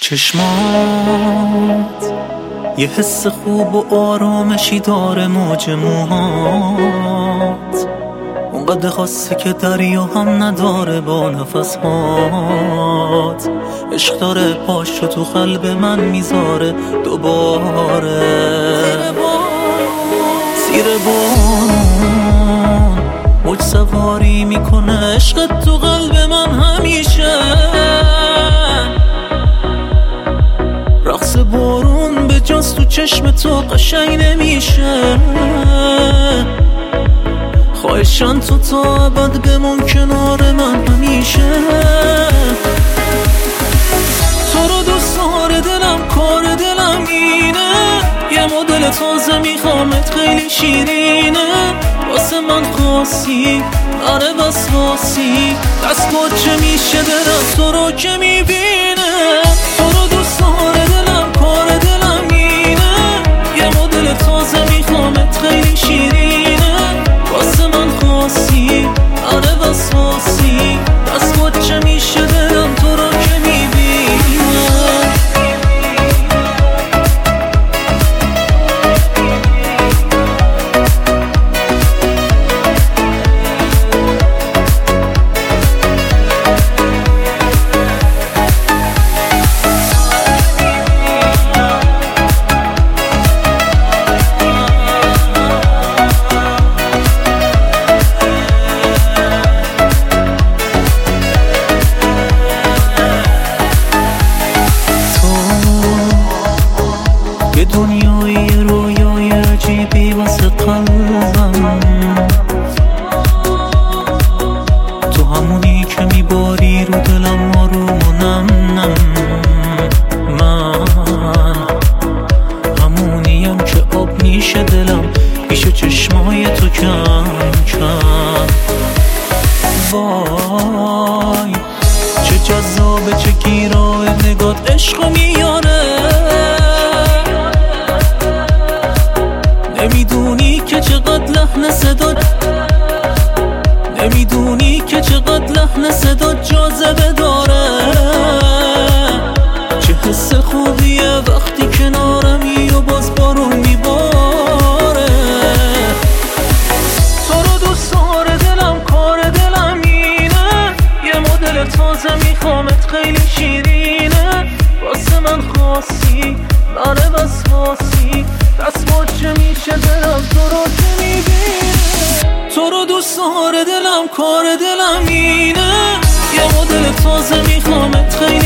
چشمات یه حس خوب و آرامشی داره، موج موهات اونقدر خاصه که دریا هم نداره با نفسهات. عشق داره پاشو تو قلب من میذاره دوباره. زیر بارون موج سواری میکنه عشقت تو قلب من همیشه. رقص بارون به جاست تو چشم تو قشنگ نمیشه. خواهشان تو تا ابد بمون کنار من همیشه. تو رو دوست داره دلم، کار دلم اینه. یه مدل تازه میخوامت خیلی شیرینه. واسه من خاصی آره وسواسی. دست چه میشه دلم تو رو که میبینه. تو رو دوست داره دلم، کار دلم اینه. یه مدل تازه میخوامت خیلی شیرینه. واسه من خاصی آره وسواسی. دست چه میشه دلم تو رو که میبینه. یه دنیای رویای عجیبی واسه قلبم. تو همونی که میباری رو دلم آروم و نم نم. من همونیم که آب میشه دلم پیش چشمای تو کم کم. وای چه جذابه، چه گیراه نگات عشقو میاره. نمیدونی که چقدر لحن صدا، نمیدونی که چقدر لحن صدا جاذبه داره. چه حس خوبیه وقتی کنارمی و باز بارون میباره. تو رو دوست داره دلم، کار دلم اینه. یه مدل تازه میخوامت خیلی شیرینه. واسه من خاصی آره وسواسی. دست چه میشه دلم تو رو که میبینه. تو رو دوست داره دلم، کار دلم اینه. یه مدل تازه میخوامت خیلی